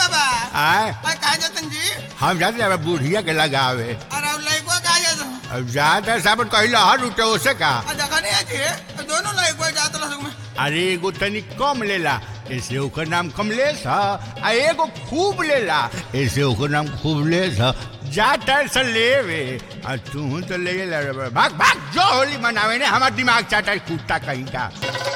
बाबा आए कहा जतन जी हम जाते हैं बुढ़िया के लगावे अरे लड़को कहा जाता अब ज्यादा साबन कहला हर उठे ओसे का देखा नहीं है दोनों लड़को जात में अरे एगो तनी कम लेला ऐसे ओकर नाम कमलेश है आ एगो खूब लेला ऐसे ओकर नाम खूबलेश है जा टैक्स लेवे आ तू तो ले ला भाग भाग जो होली मनावे ने हमार दिमाग चाटा कुत्ता कहीं का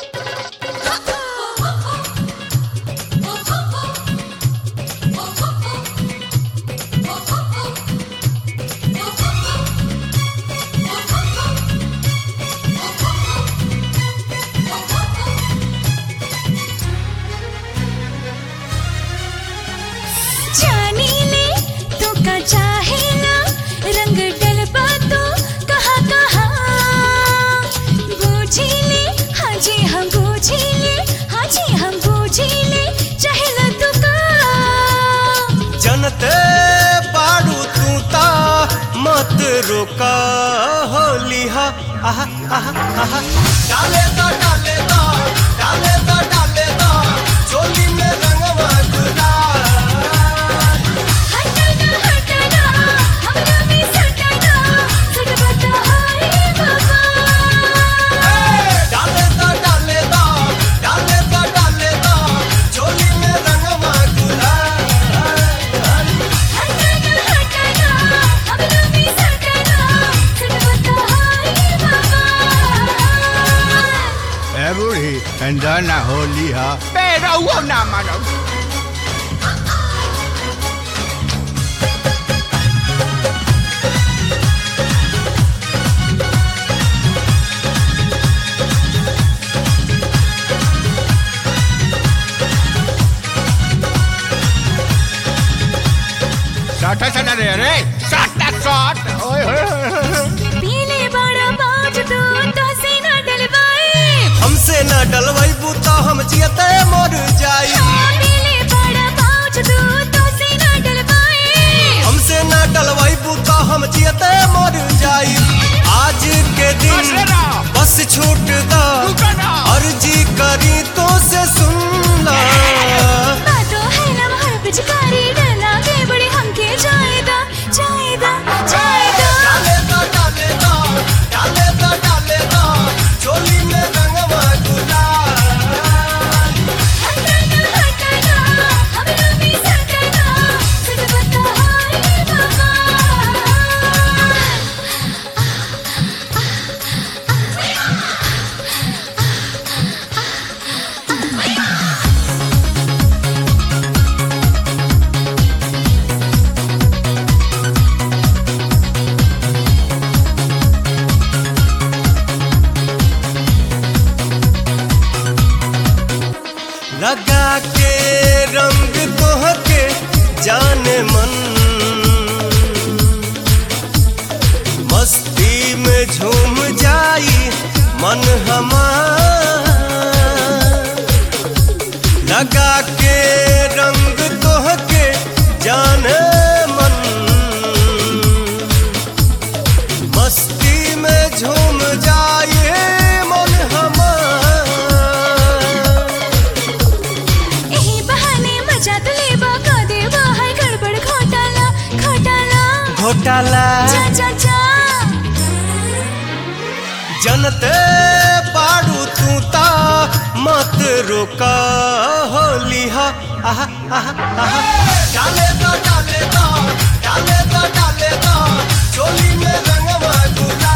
जनते बाड़ू तू ता मत रोका होली हा आहा आहा आहा डाले दा डाले दा डाले दा डाले दा चोली में रंगवा गुलाल हटना हमरा भी सटना सटबता हाय बाबा डाले दा डाले दा डाले दा डाले दा चोली में रंगवा गुलाल बूढ़ी अंदर ना होली है पेरा हुआ ना मानो साटा सना रे साटा साट ओए पीले बड़ा बाज तो से ना डलवाए हमसे ना डलवाई बूता हम जियते मर जाई पीले बड़ा बाज तो से ना डलवाए हमसे ना डलवाई बूता हम जियते मर जाई आज के दिन बस छूट दा अर्जी करी तो से सुन ला बातों है ना हर पिचकारी डरना के बड़े हमके जाएदा जाएदा जाएदा डाले दा डाले दा डाले दा डाले दा चोली में रंगवा गुलाल हटना हमरा भी सटना सटबता हाय बाबा लगा के रंग तोहके जाने मन मस्ती में झूम जाई मन हमार लगा के रंग तोहके जाने मन मस्ती में झूम जाई मन हमार एही बहाने मजा तो लेबा का देबा है गड़बड़ घोटाला घोटाला घोटाला जा जा जा जनते बाड़ू तू ता मत रोका होली हा आहा आहा आहा डाले दा डाले दा डाले दा डाले दा चोली में रंगवा गुलाल